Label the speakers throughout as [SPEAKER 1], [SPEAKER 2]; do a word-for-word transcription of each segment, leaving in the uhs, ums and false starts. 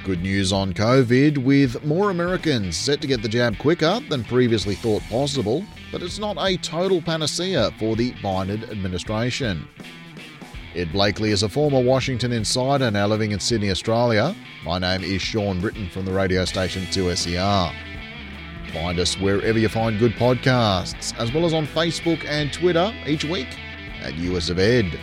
[SPEAKER 1] Good news on COVID, with more Americans set to get the jab quicker than previously thought possible, but it's not a total panacea for the Biden administration. Ed Blakely is a former Washington insider now living in Sydney, Australia. My name is Sean Britton from the radio station two S E R. Find us wherever you find good podcasts, as well as on Facebook and Twitter each week at U S of Ed.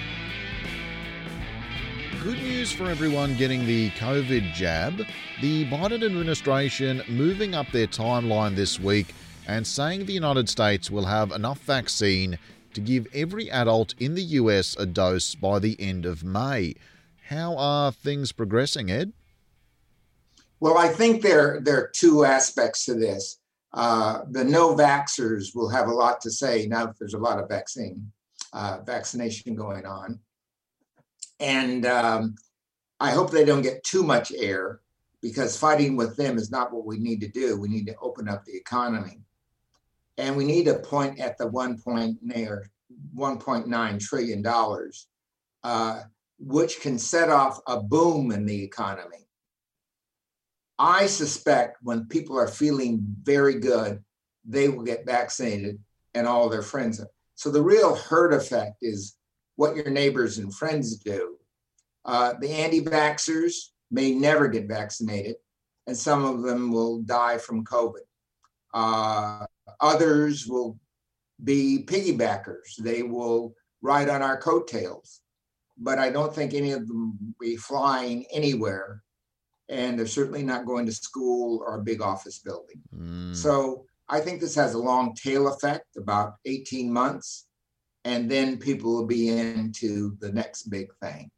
[SPEAKER 1] Good news for everyone getting the COVID jab. The Biden administration moving up their timeline this week and saying the United States will have enough vaccine to give every adult in the U S a dose by the end of May. How are things progressing, Ed?
[SPEAKER 2] Well, I think there, there are two aspects to this. Uh, the no-vaxxers will have a lot to say now that there's a lot of vaccine, uh, vaccination going on. And um, I hope they don't get too much air, because fighting with them is not what we need to do. We need to open up the economy. And we need to point at the one point nine trillion dollars, uh, which can set off a boom in the economy. I suspect when people are feeling very good, they will get vaccinated and all their friends. So the real herd effect is what your neighbors and friends do. Uh, the anti-vaxxers may never get vaccinated, and some of them will die from COVID. Uh, others will be piggybackers. They will ride on our coattails, but I don't think any of them will be flying anywhere, and they're certainly not going to school or a big office building. Mm. So I think this has a long tail effect, about eighteen months. And then people will be into the next big thing.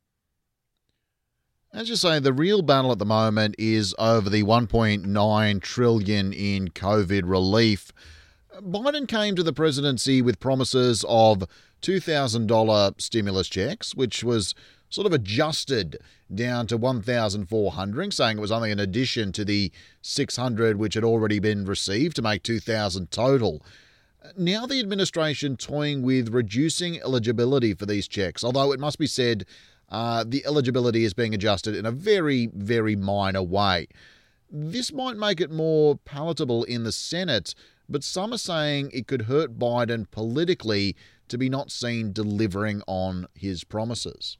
[SPEAKER 1] As you say, the real battle at the moment is over the one point nine trillion dollars in COVID relief. Biden came to the presidency with promises of two thousand dollars stimulus checks, which was sort of adjusted down to one thousand four hundred dollars, saying it was only an addition to the six hundred dollars which had already been received to make two thousand dollars total. Now the administration toying with reducing eligibility for these checks, although it must be said uh, the eligibility is being adjusted in a very, very minor way. This might make it more palatable in the Senate, but some are saying it could hurt Biden politically to be not seen delivering on his promises.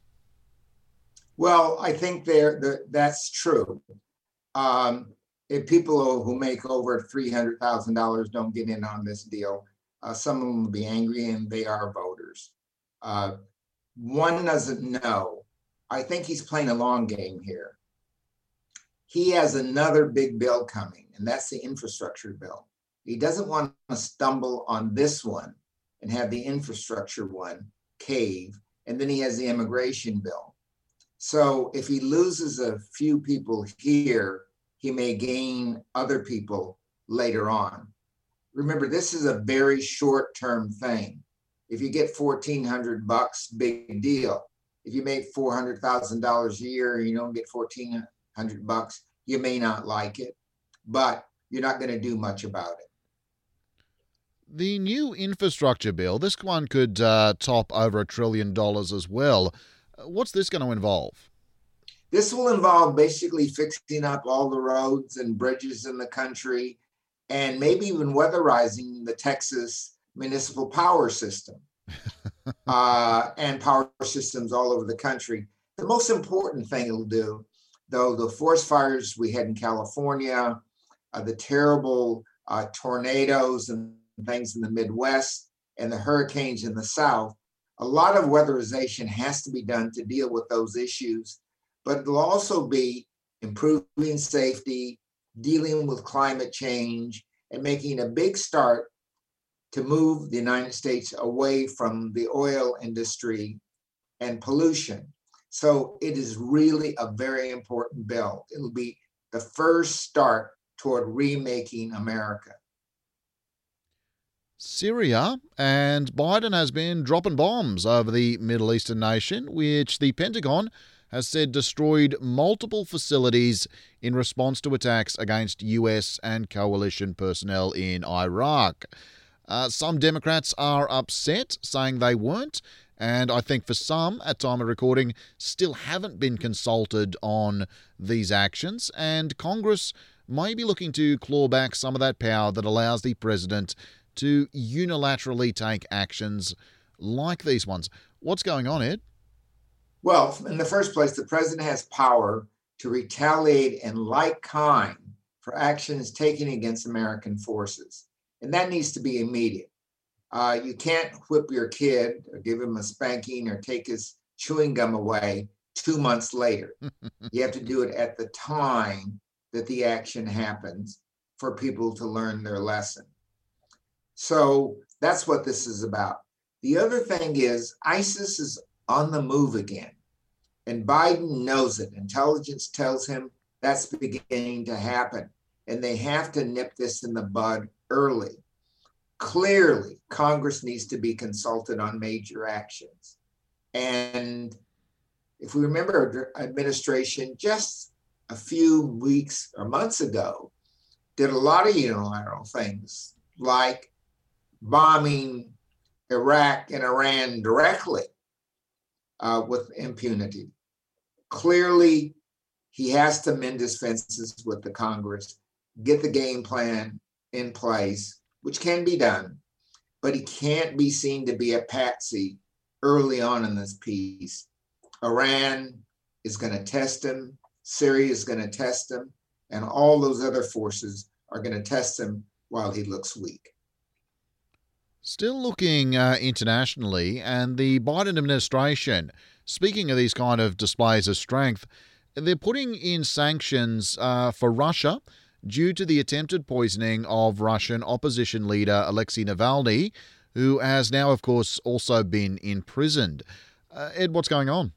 [SPEAKER 2] Well, I think there that's true. Um, if people who make over three hundred thousand dollars don't get in on this deal, Uh, some of them will be angry, and they are voters. Uh, one doesn't know. I think he's playing a long game here. He has another big bill coming, and that's the infrastructure bill. He doesn't want to stumble on this one and have the infrastructure one cave, and then he has the immigration bill. So if he loses a few people here, he may gain other people later on. Remember, this is a very short-term thing. If you get fourteen hundred bucks, big deal. If you make four hundred thousand dollars a year and you don't get fourteen hundred bucks, you may not like it, but you're not going to do much about it.
[SPEAKER 1] The new infrastructure bill, this one could uh, top over a trillion dollars as well. What's this going to involve?
[SPEAKER 2] This will involve basically fixing up all the roads and bridges in the country, and maybe even weatherizing the Texas municipal power system uh, and power systems all over the country. The most important thing it'll do, though, the forest fires we had in California, uh, the terrible uh, tornadoes and things in the Midwest, and the hurricanes in the South, a lot of weatherization has to be done to deal with those issues, but it'll also be improving safety, dealing with climate change, and making a big start to move the United States away from the oil industry and pollution. So it is really a very important bill. It'll be the first start toward remaking America.
[SPEAKER 1] Syria, and Biden has been dropping bombs over the Middle Eastern nation, which the Pentagon has said destroyed multiple facilities in response to attacks against U S and coalition personnel in Iraq. Uh, some Democrats are upset, saying they weren't, And I think for some, at time of recording, still haven't been consulted on these actions. And Congress may be looking to claw back some of that power that allows the president to unilaterally take actions like these ones. What's going on, Ed?
[SPEAKER 2] Well, in the first place, the president has power to retaliate in like kind for actions taken against American forces. And that needs to be immediate. Uh, you can't whip your kid or give him a spanking or take his chewing gum away two months later. You have to do it at the time that the action happens for people to learn their lesson. So that's what this is about. The other thing is ISIS is on the move again, and Biden knows it. Intelligence tells him that's beginning to happen, and they have to nip this in the bud early. Clearly, Congress needs to be consulted on major actions. And if we remember, administration just a few weeks or months ago did a lot of unilateral things, like bombing Iraq and Iran directly uh, with impunity. Clearly, he has to mend his fences with the Congress, get the game plan in place, which can be done, but he can't be seen to be a patsy early on in this piece. Iran is going to test him, Syria is going to test him, and all those other forces are going to test him while he looks weak.
[SPEAKER 1] Still looking uh, internationally, and the Biden administration, speaking of these kind of displays of strength, they're putting in sanctions uh, for Russia due to the attempted poisoning of Russian opposition leader Alexei Navalny, who has now, of course, also been imprisoned. Uh, Ed, what's going on?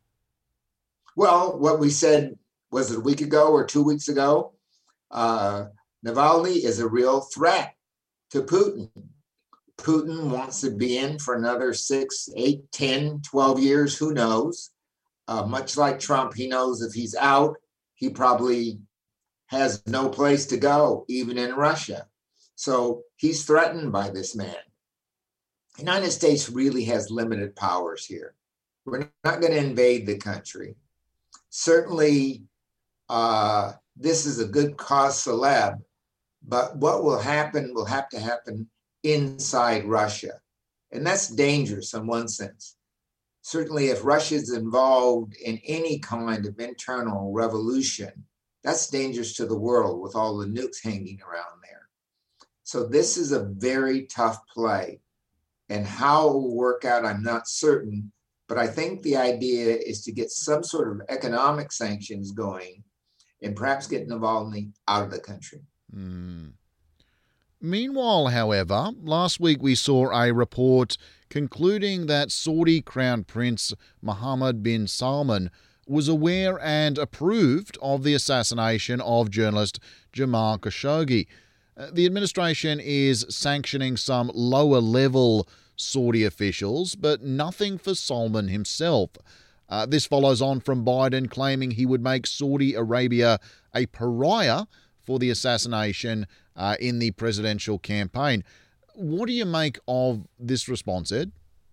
[SPEAKER 2] Well, what we said, was it a week ago or two weeks ago? Uh, Navalny is a real threat to Putin. Putin wants to be in for another six, eight, ten, twelve years, who knows? Uh, much like Trump, he knows if he's out, he probably has no place to go, even in Russia. So he's threatened by this man. The United States really has limited powers here. We're not going to invade the country. Certainly, uh, this is a good cause celeb, but what will happen will have to happen inside Russia. And that's dangerous in one sense. Certainly, if Russia is involved in any kind of internal revolution, that's dangerous to the world with all the nukes hanging around there. So this is a very tough play. And how it will work out, I'm not certain. But I think the idea is to get some sort of economic sanctions going and perhaps get Navalny out of the country.
[SPEAKER 1] Mm. Meanwhile, however, last week we saw a report concluding that Saudi Crown Prince Mohammed bin Salman was aware and approved of the assassination of journalist Jamal Khashoggi. Uh, the administration is sanctioning some lower-level Saudi officials, but nothing for Salman himself. Uh, this follows on from Biden claiming he would make Saudi Arabia a pariah for the assassination uh, in the presidential campaign. What do you make of this response, Ed?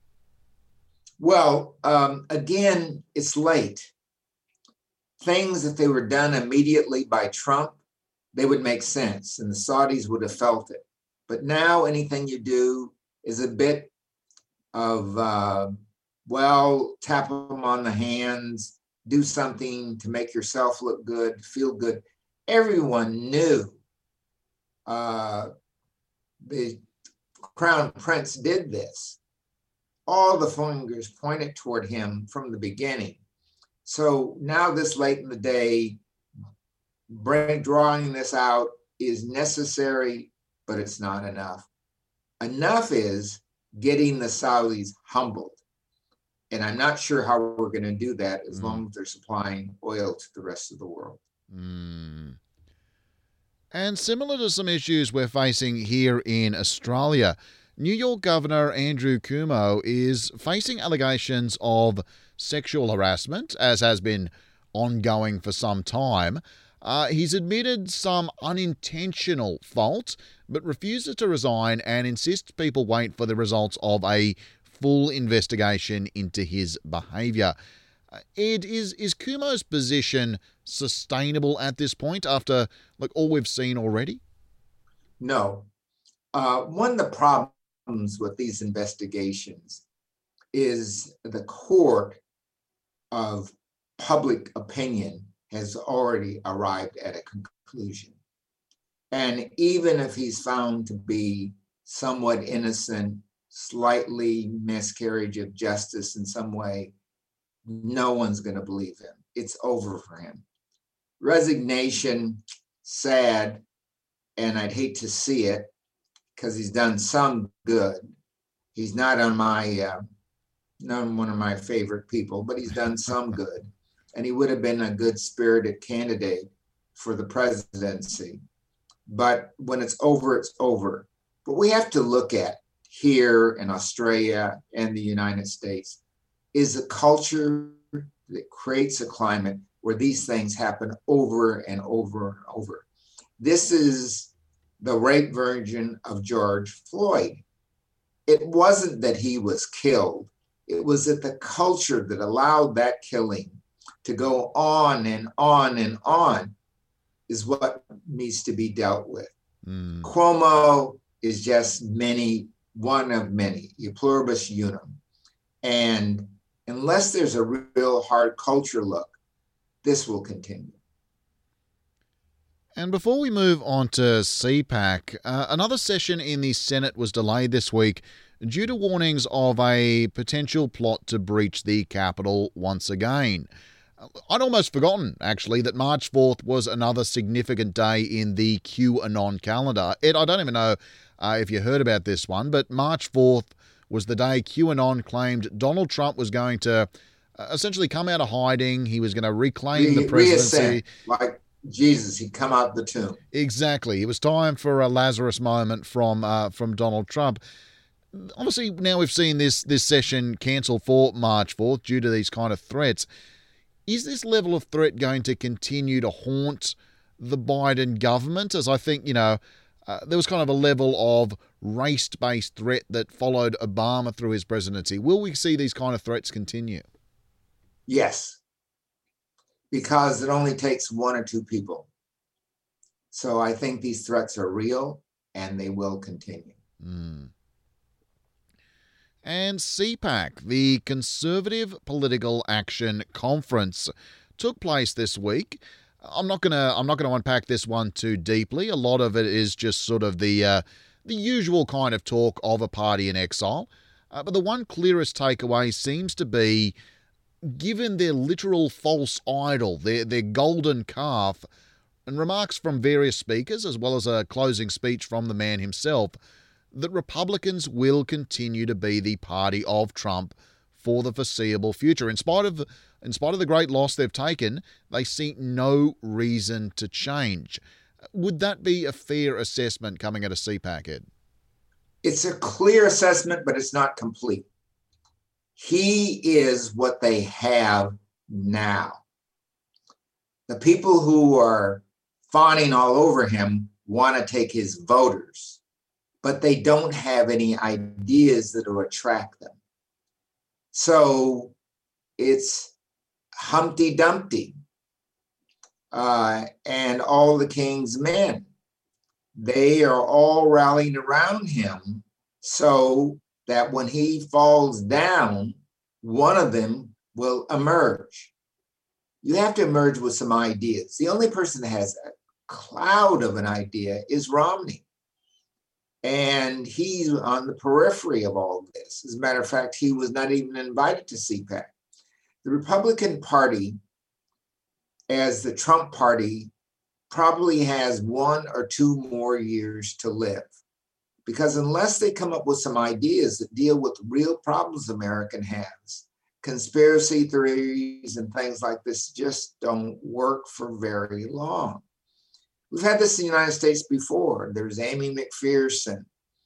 [SPEAKER 2] Well, um, again, it's late. Things, if they were done immediately by Trump, they would make sense and the Saudis would have felt it. But now anything you do is a bit of, uh, well, tap them on the hands, do something to make yourself look good, feel good. Everyone knew uh, the Crown Prince did this. All the fingers pointed toward him from the beginning. So now this late in the day, bring, drawing this out is necessary, but it's not enough. Enough is getting the Saudis humbled. And I'm not sure how we're going to do that as mm. long as they're supplying oil to the rest of the world.
[SPEAKER 1] Mm. And similar to some issues we're facing here in Australia, New York Governor Andrew Cuomo is facing allegations of sexual harassment, as has been ongoing for some time. Uh, he's admitted some unintentional fault, but refuses to resign and insists people wait for the results of a full investigation into his behaviour. Uh, Ed, is is Cuomo's position sustainable at this point after like all we've seen already?
[SPEAKER 2] No. Uh, one of the problems with these investigations is the court of public opinion has already arrived at a conclusion. And even if he's found to be somewhat innocent, slightly miscarriage of justice in some way, no one's going to believe him. It's over for him. Resignation, sad, and I'd hate to see it because he's done some good. He's not on my, uh, not one of my favorite people, but he's done some good. And he would have been a good spirited candidate for the presidency. But when it's over, it's over. But we have to look at here in Australia and the United States is a culture that creates a climate where these things happen over and over and over. This is the rape version of George Floyd. It wasn't that he was killed. It was that the culture that allowed that killing to go on and on and on is what needs to be dealt with. Mm. Cuomo is just many, one of many, e pluribus unum. And unless there's a real hard culture look, this will continue.
[SPEAKER 1] And before we move on to C PAC, uh, another session in the Senate was delayed this week due to warnings of a potential plot to breach the Capitol once again. I'd almost forgotten, actually, that March fourth was another significant day in the QAnon calendar. Ed, I don't even know uh, if you heard about this one, but March fourth was the day QAnon claimed Donald Trump was going to uh, essentially come out of hiding. He was going to reclaim
[SPEAKER 2] Re-
[SPEAKER 1] the presidency.
[SPEAKER 2] Like Jesus, he'd come out the tomb.
[SPEAKER 1] Exactly. It was time for a Lazarus moment from uh, from Donald Trump. Obviously, now we've seen this, this session cancelled for March fourth due to these kind of threats. Is this level of threat going to continue to haunt the Biden government? As I think, you know, uh, there was kind of a level of race-based threat that followed Obama through his presidency. Will we see these kind of threats continue?
[SPEAKER 2] Yes, because it only takes one or two people. So I think these threats are real and they will continue.
[SPEAKER 1] Mm. And C PAC, the Conservative Political Action Conference, took place this week. I'm not gonna I'm not gonna unpack this one too deeply. A lot of it is just sort of the uh, the usual kind of talk of a party in exile. Uh, but the one clearest takeaway seems to be, given their literal false idol, their their golden calf, and remarks from various speakers, as well as a closing speech from the man himself, that Republicans will continue to be the party of Trump for the foreseeable future. In spite of, in spite of the great loss they've taken, they see no reason to change. Would that be a fair assessment coming out of C PAC, Ed?
[SPEAKER 2] It's a clear assessment, but it's not complete. He is what they have now. The people who are fawning all over him want to take his voters, but they don't have any ideas that will attract them. So it's Humpty Dumpty uh, and all the king's men. They are all rallying around him so that when he falls down, one of them will emerge. You have to emerge with some ideas. The only person that has a cloud of an idea is Romney. And he's on the periphery of all of this. As a matter of fact, he was not even invited to C PAC. The Republican Party, as the Trump Party, probably has one or two more years to live. Because unless they come up with some ideas that deal with real problems America has, conspiracy theories and things like this just don't work for very long. We've had this in the United States before. There's Amy McPherson,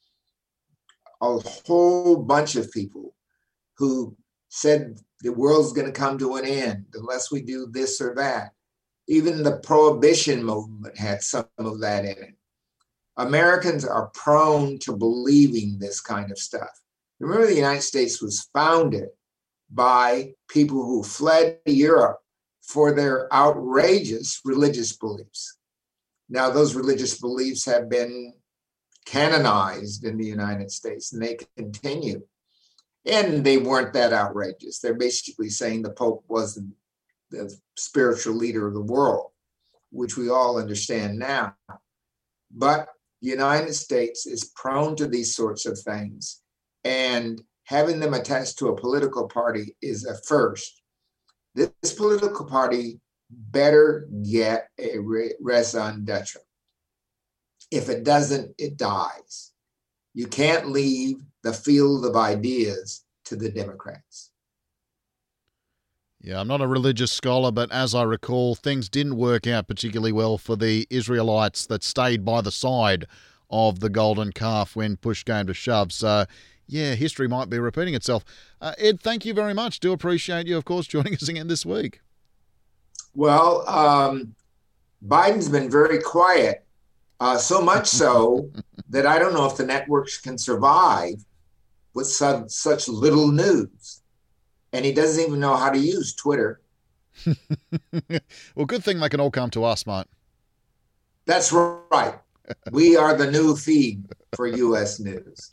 [SPEAKER 2] a whole bunch of people who said the world's going to come to an end unless we do this or that. Even the prohibition movement had some of that in it. Americans are prone to believing this kind of stuff. Remember, the United States was founded by people who fled Europe for their outrageous religious beliefs. Now, those religious beliefs have been canonized in the United States, and they continue. And they weren't that outrageous. They're basically saying the Pope wasn't the spiritual leader of the world, which we all understand now. But the United States is prone to these sorts of things, and having them attached to a political party is a first. This political party better get a raison d'etre. If it doesn't, it dies. You can't leave the field of ideas to the Democrats.
[SPEAKER 1] Yeah, I'm not a religious scholar, but as I recall, things didn't work out particularly well for the Israelites that stayed by the side of the golden calf when push came to shove. So, yeah, history might be repeating itself. Uh, Ed, thank you very much. Do appreciate you, of course, joining us again this week.
[SPEAKER 2] Well, um, Biden's been very quiet, uh, so much so that I don't know if the networks can survive with some, such little news. And he doesn't even know how to use Twitter.
[SPEAKER 1] Well, good thing they can all come to us, mate.
[SPEAKER 2] That's right. We are the new feed for U S News.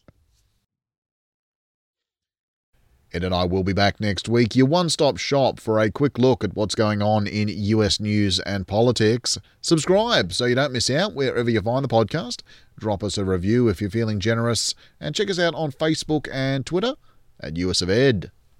[SPEAKER 1] Ed and I will be back next week, your one-stop shop for a quick look at what's going on in U S news and politics. Subscribe so you don't miss out wherever you find the podcast. Drop us a review if you're feeling generous, and check us out on Facebook and Twitter at U S of Ed.